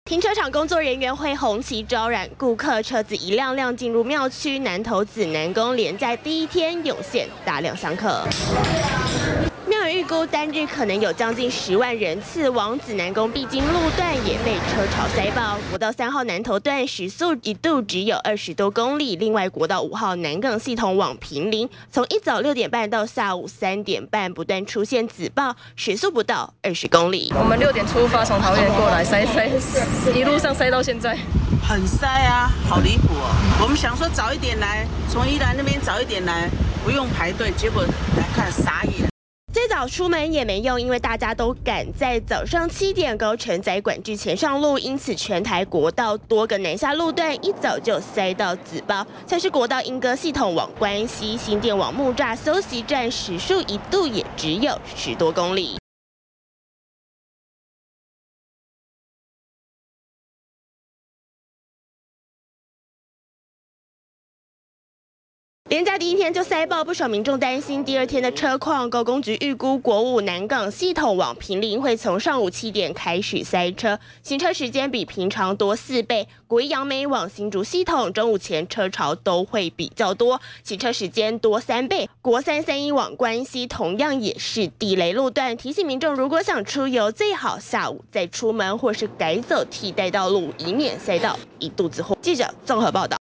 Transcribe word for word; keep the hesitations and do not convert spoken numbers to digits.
停车场工作人员会红旗招揽顾客，车子一辆辆进入庙区南投紫南宫，连假第一天涌现大量香客。庙宇预估单日可能有将近十万人次，往紫南宫必经路段也被车潮塞爆。国道三号南投段时速一度只有二十多公里，另外国道五号南港系统往坪林，从一早六点半到下午三点半不断出现紫爆，时速不到二十公里。 我们六点出发，从桃园过来，塞塞一路上塞到现在。 很塞啊，好离谱哦！我们想说早一点来，从宜兰那边早一点来，不用排队，结果来看傻眼。 再早出门也没用，因为大家都赶在早上七点高承载管制前上路，因此全台国道多个南下路段一早就塞到紫爆，像是国道莺歌系统往关西、新店往木栅休息站，时速一度也只有十多公里。 连假第一天就塞爆，不少民众担心第二天的车况。高公局预估国五南港系统往坪林会从上午七点开始塞车，行车时间比平常多四倍。国一杨梅往新竹系统中午前车潮都会比较多，行车时间多三倍。国三三一往关西同样也是地雷路段，提醒民众如果想出游，最好下午再出门，或是改走替代道路，以免塞到一肚子火。记者综合报道。